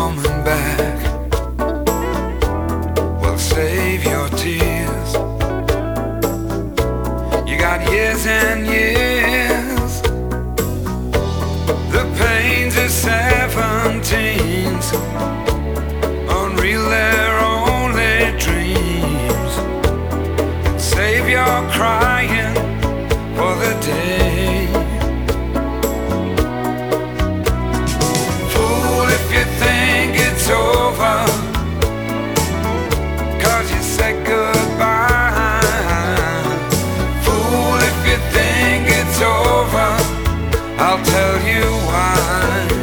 coming back. Well, save your tears. You got years and years. The pains of 17s, unreal, they're only dreams. Save your crying for the day. Fool if you think it's over, 'cause you said goodbye. Fool if you think it's over, I'll tell you why.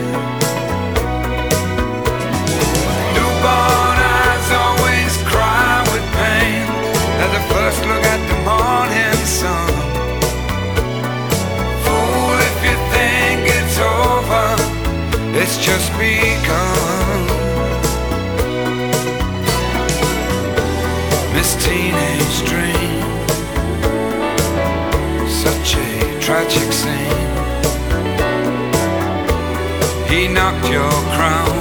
Newborn eyes always cry with pain at the first look at the morning sun. Fool if you think it's over, it's just begun. Miss Teenage Dream, such a tragic scene. He knocked your crown